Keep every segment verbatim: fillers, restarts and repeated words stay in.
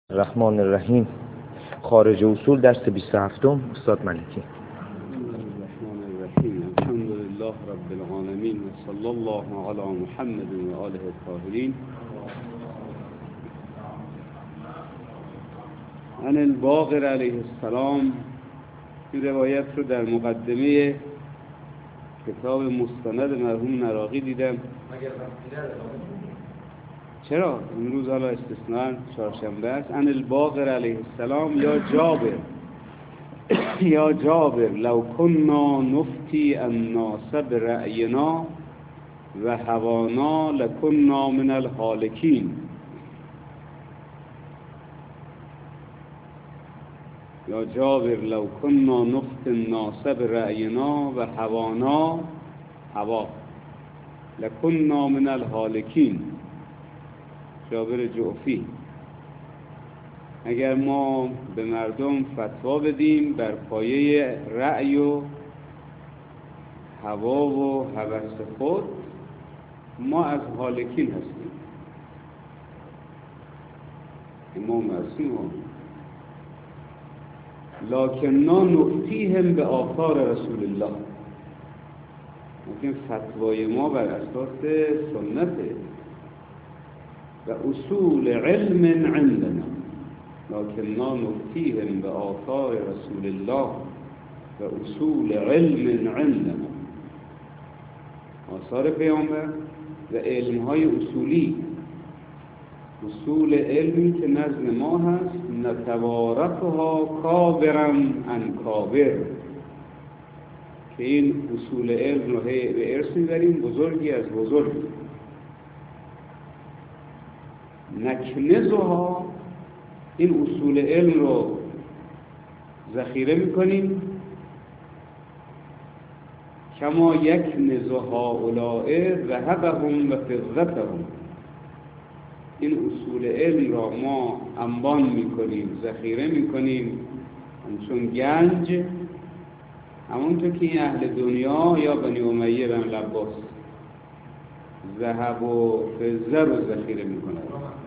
الرحمن الرحیم. خارج اصول درس بیست و هفتم استاد ملکی. الرحمن الرحیم. الحمد لله رب العالمین و صلی الله علی محمد و آله الطاهرین. عن الباقر علیه السلام. این روایت رو در مقدمه کتاب مستند مرحوم نراقی دیدم. چرا؟ امروز حالا استثناء چهارشنبه است. عن الباقر علیه السلام یا جابر یا جابر لو كنا نفتي الناس برأينا و هوانا لكنا من الهالكين. یا جابر لو كنا نفتي الناس برأينا و هوانا هوا لكنا من الهالكين. جابر جعفی. اگر ما به مردم فتوا بدیم بر پایه رأی و هوا و هوس خود، ما از هالکین هستیم. امام هستیم. لکننا نفتیهم به آثار رسول الله. لیکن فتوای ما بر اساس سنته و اصول علم عندنا. لکننا نفتیهم به آثار رسول الله و اصول علم عندنا. آثار پیامبر و علمهای اصولی، اصول علمی که نزد ما هست. نتوارثها کابرا عن کابر، که این اصول علم رو به ارث میبریم بزرگی از بزرگ. نکنزها، این اصول علم رو ذخیره میکنیم. کما یک نزها اولائه ذهبهم و فضتهم، این اصول علم را ما انبان میکنیم، ذخیره میکنیم همچون گنج، همونطور که این اهل دنیا یا بنی امیه بن لباس ذهب و فضه رو ذخیره میکنن.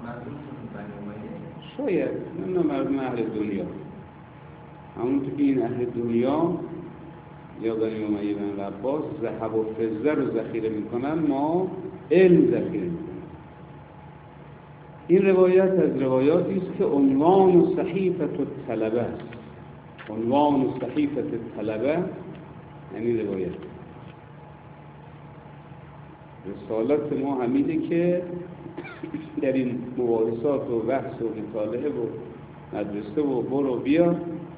شاید نه مردم اهل دنیا، همونطور که این اهل دنیا یا بنی امیه بن لباس ذهب و فضه رو ذخیره میکنن، ما علم ذخیره میکنن. این روایت از روایاتی است که عنوان صحیفه الطلبه است. عنوان صحیفه الطلبه یعنی روایت. رسالت ما همینه که در این مباحثات و بحث و مطالعه و مدرسه و برو بیا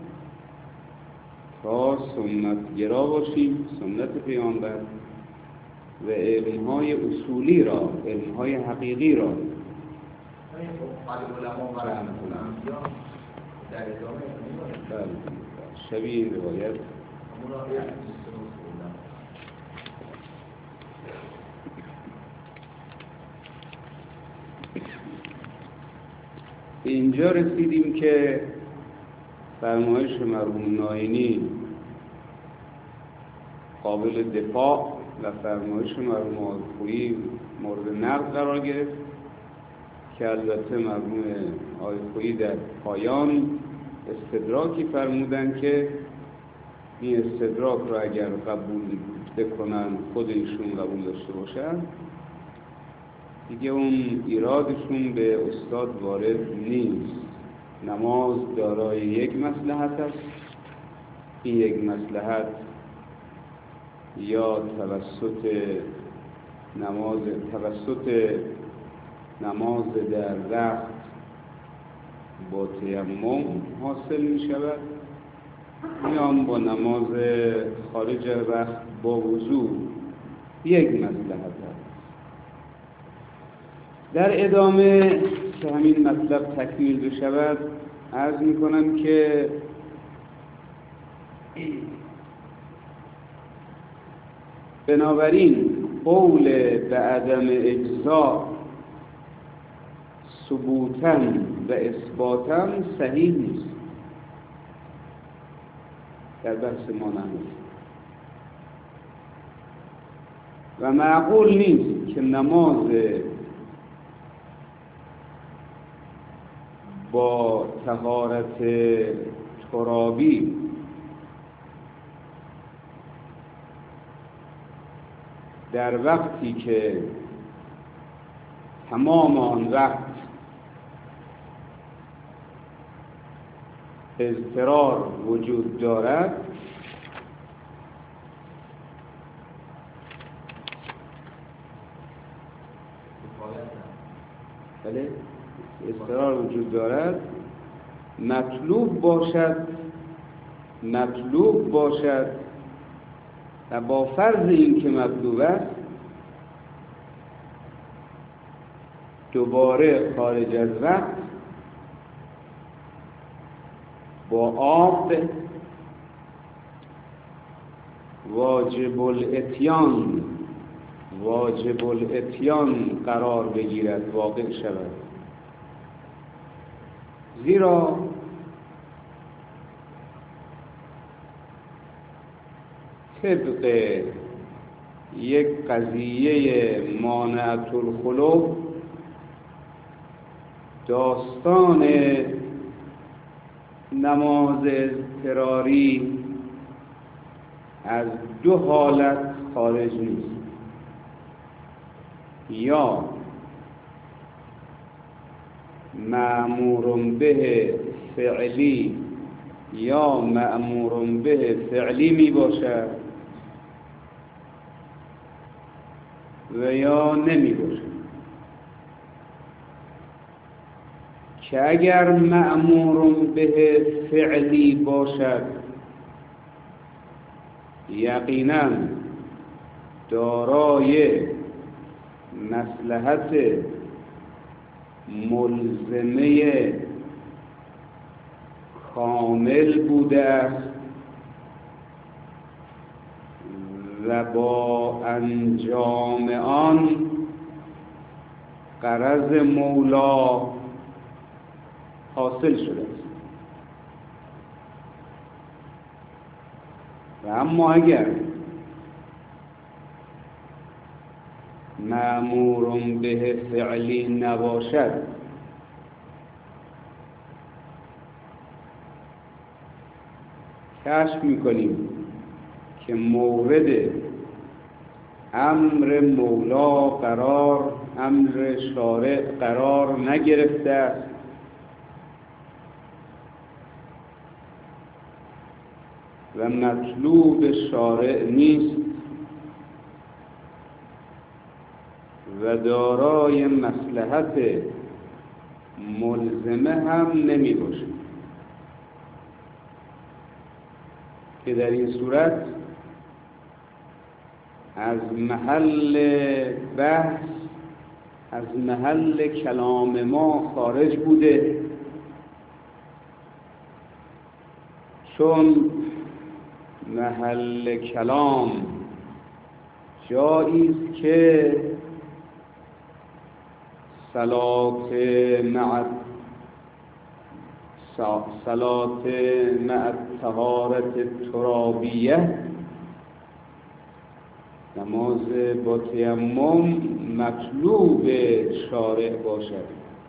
تا سنت گرا باشیم، سنت پیامبر و علمهای اصولی را، علمهای حقیقی را شبیه روایت اینجا رسیدیم که فرمایش مرحوم ناینی قابل دفاع و فرمایش مرحوم آیخویی مورد نقد قرار گرفت، که البته مرحوم آیخویی در پایان استدراکی فرمودن که این استدراک را اگر قبول بکنن، خود ایشون قبول داشته باشن، دیگه اون ایرادشون به استاد وارد نیست. نماز دارای یک مصلحت است. این یک مصلحت یا توسط نماز توسط نماز در وقت با تیمم حاصل می شود، یا با نماز خارج وقت با وضو. یک مصلحت است. در ادامه که همین مطلب تکمیل بشود عرض می کنم که بنابراین قول به عدم اجزاء ثبوتاً و اثباتاً صحیح نیست. در بحث ما نمیشه و معقول نیست که نماز با طهارت ترابی در وقتی که تمام آن وقت اضطرار وجود دارد، بله اضطرار وجود دارد مطلوب باشد مطلوب باشد و با فرض این که مطلوب است دوباره خارج از وقت با آب واجب الاتیان واجب الاتیان قرار بگیرد، واقع شود. زیرا طبق یک قضیه مانعة الخلو داستان نماز اضطراری از دو حالت خارج نیست، یا مأمور به فعلی یا مأمور به فعلی می باشد و یا نمی باشد. که اگر مأمور به فعلی باشد یقینا دارای مصلحت ملزمه کامل بوده است و با انجام آن غرض مولا حاصل شده است. و اما اگر مأمور به فعلی نباشد کشف میکنیم که مورد امر مولا قرار امر شارع قرار نگرفته است و مطلوب شارع نیست و دارای مصلحت ملزمه هم نمی باشه، که در این صورت از محل بحث از محل کلام ما خارج بوده، چون محل کلام جایی است که صلات مع صلات مع طهارت ترابیه، نماز با تیمم مطلوب شارع باشد.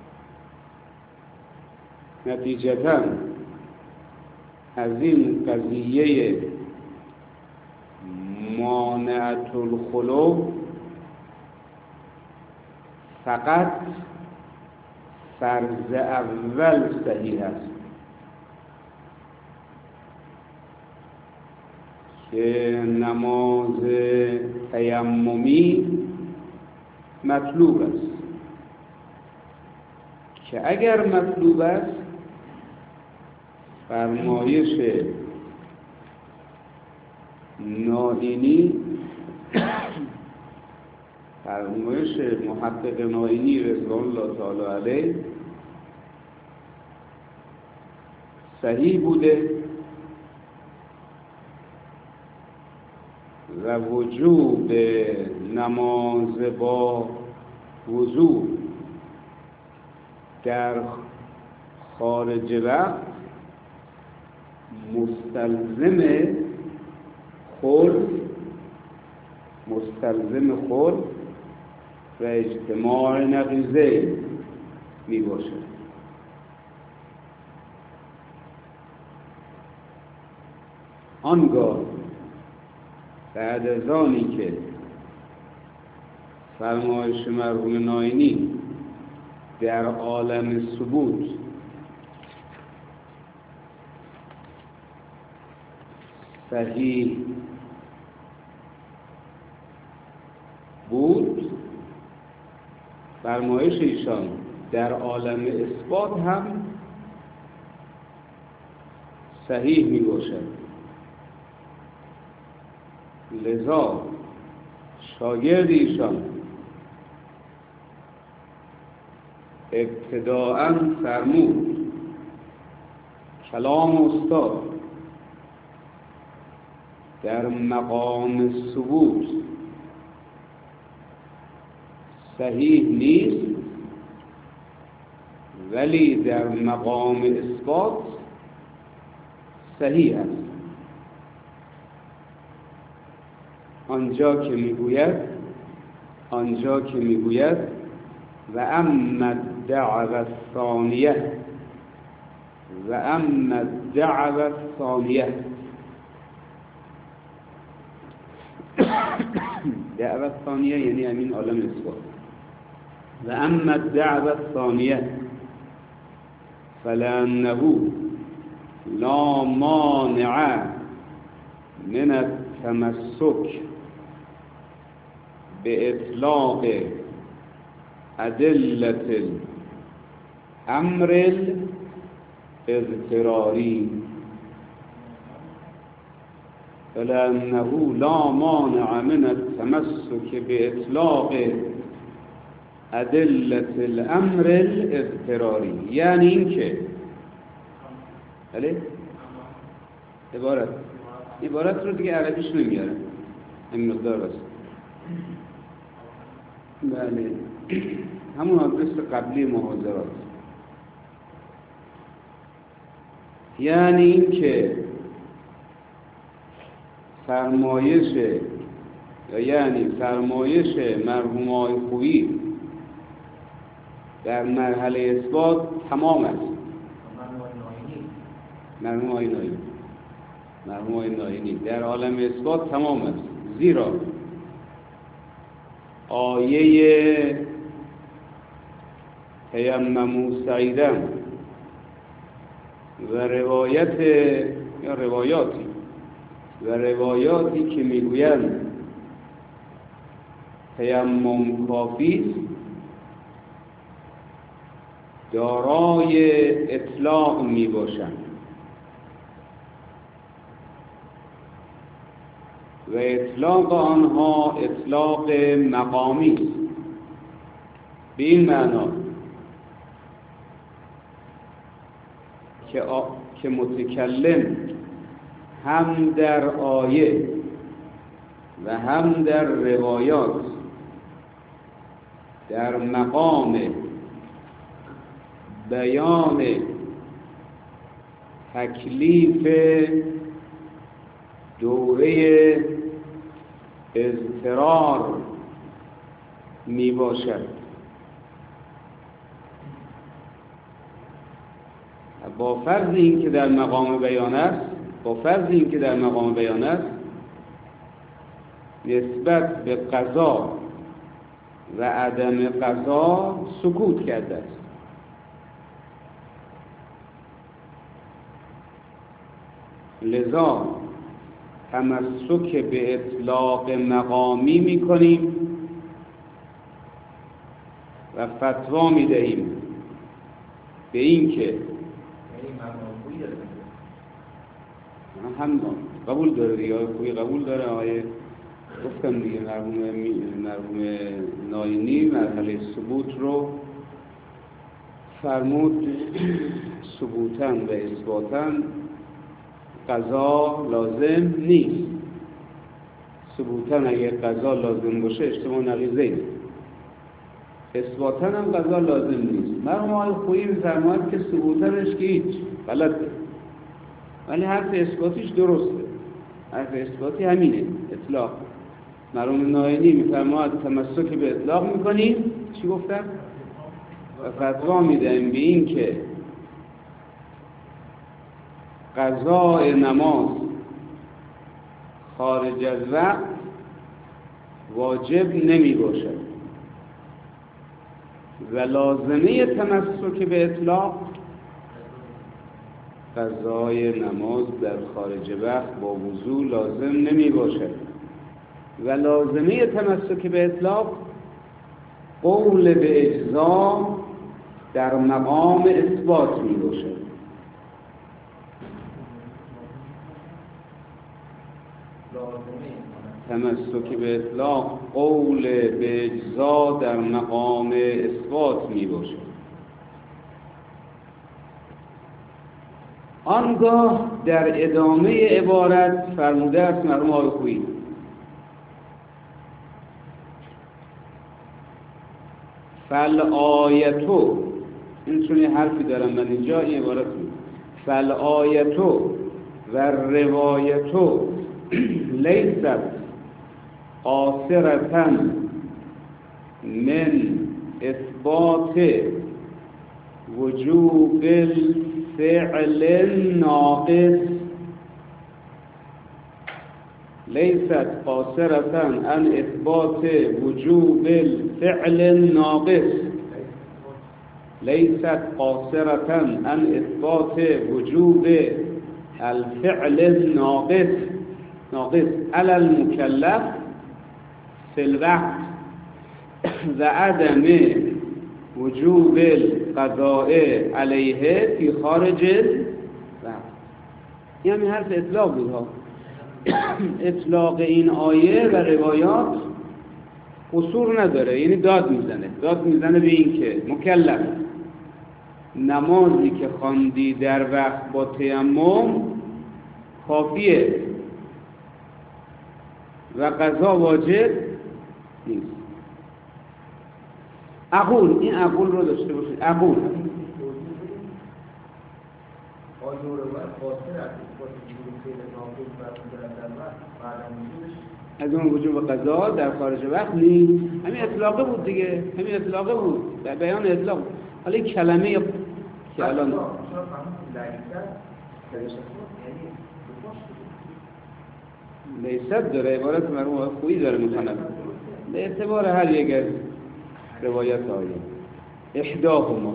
نتیجتاً از این قضیه مانعة الخلو فقط فرض اول صحیح است که نماز تیممی مطلوب است، که اگر مطلوب است فرمایش نائینی فرمایش محقق نائینی رضوان الله تعالی علیه صحیح بوده و وجوب نماز با وضو در خارج وقت مستلزم خلع مستلزم خلع و اجتماع نقیضه می باشد. آنگاه بعد از آنی که فرمایش مرحوم ناینی در عالم ثبوت صحیح بود، فرمایش ایشان در عالم اثبات هم صحیح می باشد. لذا شاگرد ایشان ابتداءً فرمود کلام استاد در مقام ثبوت صحیح نیست، ولی در مقام اثبات صحیح است. آنجا که میگوید آنجا که میگوید و اما الدعوة الثانیه و اما الدعوة الثانیه دعوة ثانیه یعنی همین عالم اثبات. و اما الدعوة الثانیه فلأنه لا مانع من التمسك بإطلاق أدلة الأمر الاضطراري فلأنه لا مانع من التمسك بإطلاق أدلة الأمر الاضطراري. یعنی این که بله عبارت عبارت رو دیگه عربیش نمیاره این مقدار بس. بله همون آدرس قبلی محاضرات. یعنی این که فرمایش یا یعنی فرمایش مرحوم آقای خویی در مرحله اثبات تمام است. مرحوم آقای ناینی مرحوم آقای ناینی در عالم اثبات تمام است، زیرا آیه تیمموا صعیدا و روایت یا روایاتی و روایاتی که میگویند تیمم کافی است دارای اطلاق می باشند و اطلاق آنها اطلاق مقامی است. به این معنا که, آ... که متکلم هم در آیه و هم در روایات در مقام بیان تکلیف دوره اضطرار می باشد. با فرض این که در مقام بیان است با فرض این که در مقام بیان است نسبت به قضا و عدم قضا سکوت کرده است. لذا تمسک به اطلاق مقامی می کنیم و فتوا می دهیم به این که هم قبول داره دیگه آقای خویی قبول داره. آقای گفتم دیگه مرحوم مرحوم ناینی مرحله ثبوت رو فرمود ثبوتاً و اثباتاً قضا لازم نیست. ثبوتاً اگر قضا لازم باشه اجتماع نقیضه، اثباتاً هم قضا لازم نیست. مرحوم آقای خویی می‌فرماید که ثبوتاًش که هیچ غلطه، ولی حرف اثباتیش درسته. حرف اثباتی همینه، اطلاق. مرحوم ناینی می‌فرماید تمسک به اطلاق می‌کنیم. چی گفتم؟ و فتوا می‌دهیم به این که قضاء نماز خارج از وقت واجب نمی باشد و لازمه تمسک به اطلاق قضای نماز در خارج وقت با وضو لازم نمی باشد و لازمه تمسک به اطلاق قول به اجزا در مقام اثبات می باشد. تمسک به اطلاق قول به اجزا در مقام اثبات می باشد. آنگاه در ادامه عبارت فرموده است مرحوم آقای خویی فالآیتو، این چون یه حرفی دارم من اینجا این عبارت بود، فالآیتو و روایتو لیست قاصرة من اثبات وجوب الفعل الناقص لیست قاصرة عن اثبات وجوب الفعل الناقص لیست قاصرة عن اثبات وجوب الفعل الناقص ناقص على المكلف في الوقت و عدم وجوب القضاء علیه فی خارج الوقت. این همین حرف اطلاق بود ها. اطلاق این آیه و روایات قصور نداره، یعنی داد میزنه داد میزنه به این که مکلف نمازی که خواندی در وقت با تیمم کافیه و قضا واجب نیست. اقول، این اقول رو داشته باشید. اقول از اون وجوب قضا در خارج وقت نیست. همین اطلاقه بود دیگه، همین اطلاقه بود، در بیان اطلاق بود. حالا این کلمه که الان لیست داره، عبارت مرحوم خویی داره میخواند به اعتبار هر یک از روایت آیه احداهما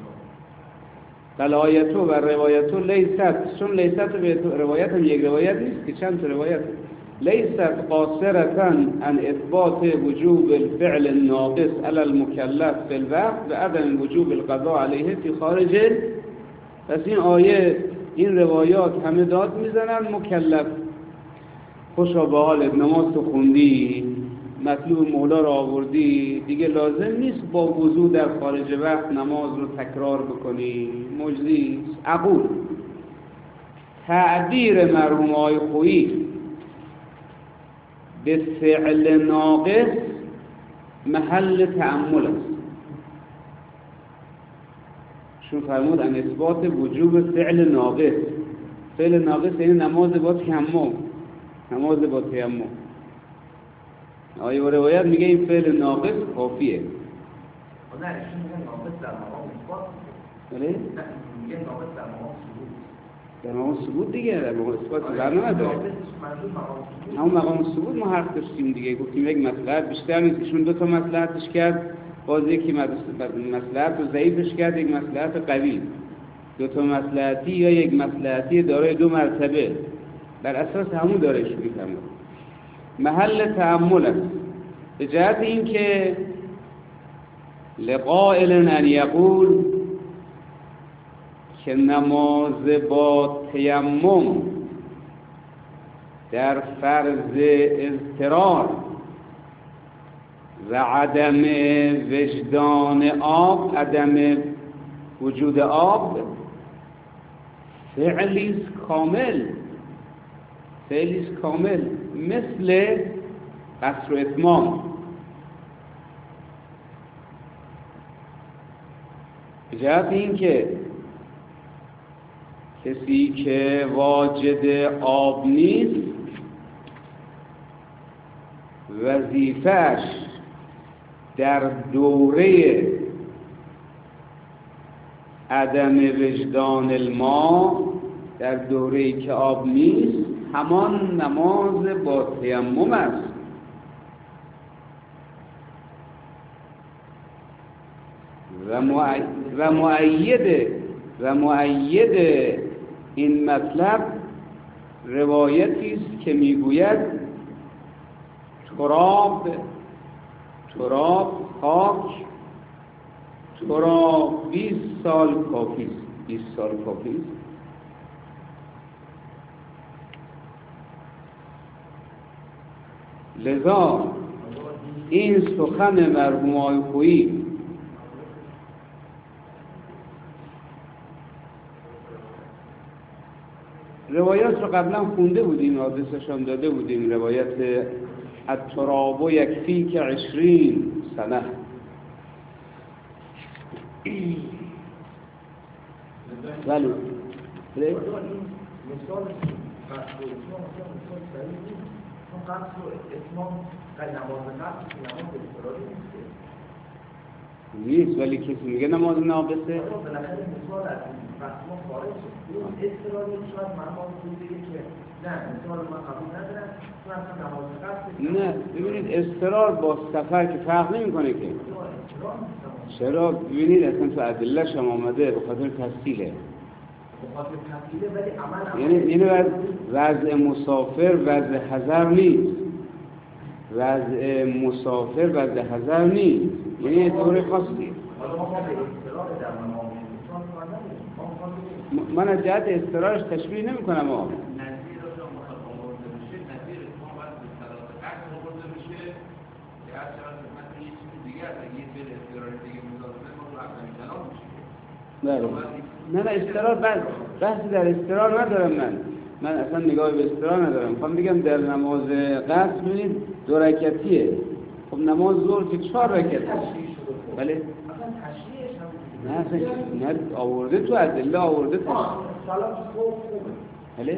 فالآیتو و روایتو لیست، چون لیست به روایت هم یک روایت نیست که چند تا روایت، لیست قاصرة عن اثبات وجوب الفعل الناقص على المكلف في الوقت و عدم وجوب القضاء علیه فی خارج. پس این آیه این روایات همه داد میزنن مکلف خوشا به حالت، نماز تو خوندی، مطلوب مولا رو آوردی، دیگه لازم نیست با وضو در خارج وقت نماز رو تکرار بکنی، مجزی. اقول تعبیر مرحوم آقای خویی به فعل ناقص محل تأمل است. چون فرمود ان اثبات وجوب فعل ناقص، فعل ناقص یعنی نماز با تیمم، نماز با تیمم. آیه و روایت میگه این فعل ناقص کافیه. نه ایشون میگه ناقص در مقام اثبات. بله؟ نه میگه ناقص در مقام ثبوت. در مقام ثبوت دیگه، در مقام اثبات برنامه نداره. همون مقام ثبوت ما حرف داشتیم دیگه، گفتیم یک مصلحت بیشتر نیست. ایشون دو تا مصلحتش کرد، باز یکی مصلحت رو ضعیفش کرد، یک مصلحت قوی. دو تا مصلحتی یا یک مصلحتی دارای دو مرتبه، در اساس همون داره شروع کنه. محل تأمل است به جهت این که لقائل ان یقول که نماز با تیمم در فرض اضطرار و عدم وجدان آب، عدم وجود آب، فعلیست کامل، فعلیست کامل مثل قصر و اتمام. به جهت این که کسی که واجد آب نیست وظیفه‌اش در دوره عدم وجدان الماء، در دوره‌ای که آب نیست همان نماز با تیمم است. و مؤید و مؤید این مطلب روایتی است که میگوید تراب تراب خاک تو را بیست سال کافی است. بیست سال کافی است. لذا این سخن مرحوم آقای خویی روایات رو قبلا خونده بودیم، آدرسش هم داده بودیم. روایت التراب و یکفی که عشرین سنه. بله بله مثال قصد و اتمام مثال صحیح نیست، چون قصد و اتمام در نماز قصد نماز اضطراری نیست نیست، ولی کسی میگه نماز ناقصه. بالاخره مثال از قصد ما خارج شد. اون اضطراری شاید مرحوم خویی بگه که نه مثال من قبول ندارم، چون اصلا نماز قصد. نه ببینید اضطرار با سفر که فرق نمیکنه که. چرا؟ ببینید اصلا تو ادله‌ش هم آمده به خاطر تفصیله. یعنی یعنی وضع مسافر وضع حضر نیست. وضع مسافر وضع حضر نیست. یعنی طور خاصی. من از جهت اضطرارش تشبیه نمی کنم آقا. نه نه اضطرار بحثی در اضطرار ندارم. من من اصلا نگاه به اضطرار ندارم. میخوام بگم در نماز قصر ببینید دو رکعتیه. خب نماز ظهر که چهار رکعته. بله نه اصلا نه آورده تو ادله آورده تو بله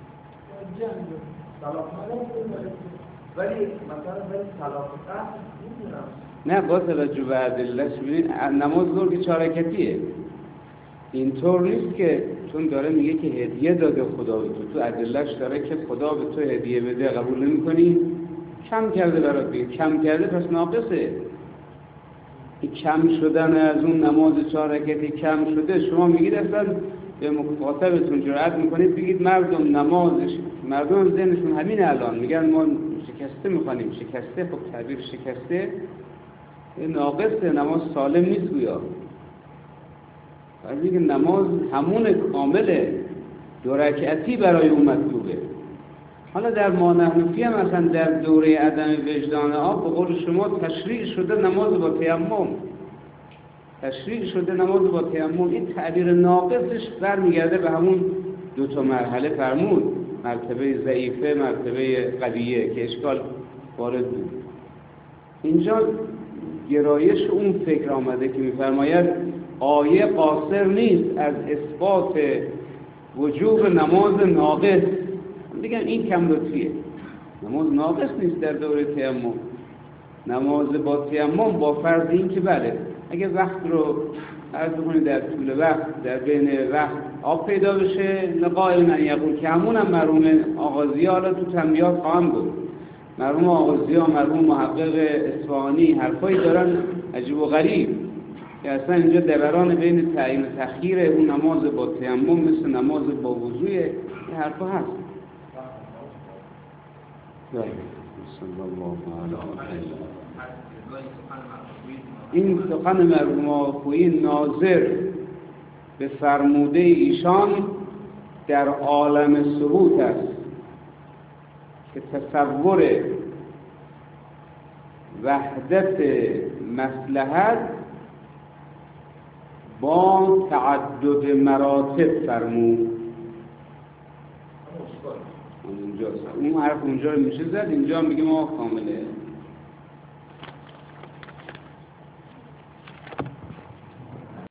ولی مثلا ولی صلات قصر میدونم نه با توجه به ادله‌اش ببینید نماز ظهر که چهار رکعتیه. اینطور نیست که چون داره میگه که هدیه داده خدا به تو، تو ادله‌اش داره که خدا به تو هدیه بده قبول نمی‌کنی، کم کرده برات بگه کم کرده پس ناقصه. این کم شدن از اون نماز چهار رکعتی کم شده، شما میگید اصلا به مخاطبتون جرأت میکنید بگید مردم نمازش مردم ذهنشون همین الان میگن ما شکسته میخوانیم. شکسته خب تعبیر شکسته ناقصه، نماز سالم نیست گویا. ولی که نماز همون کامله، دو رکعتی برای اون مطلوبه. حالا در ما نحنفی هم مثلا در دوره عدم وجدان آب به قول شما تشریع شده نماز با تیمم. تشریع شده نماز با تیمم. این تعبیر ناقصش برمیگرده به همون دو تا مرحله فرمود، مرتبه ضعیفه، مرتبه قویه که اشکال وارد بود. اینجا گرایش اون فکر آمده که می‌فرماید آیه قاصر نیست از اثبات وجوب نماز ناقص. دیگه این کم لطفیه. نماز ناقص نیست در دوره تیمم. نماز با تیمم با فرض این که بله اگه وقت رو عرض کنید در طول وقت در بین وقت آب پیدا بشه لقائل من یقول که همون هم مرحوم آغازی حالا تو تنبیهات خواهم بود. مرحوم آغازی ها مرحوم محقق اصفهانی حرفایی دارن عجیب و غریب که اصلا اینجا دوران بین تعیین و تخییر اون نماز با تیمم مثل نماز با وضوء این حرفا هست. این سخن مرحوم آقایی ناظر به فرموده ایشان در عالم ثبوت است که تصور وحدت مصلحت با تعدد مراتب فرمود. اونجا اون حرف اونجا رو میشه زد، اینجا میگه ما کامله.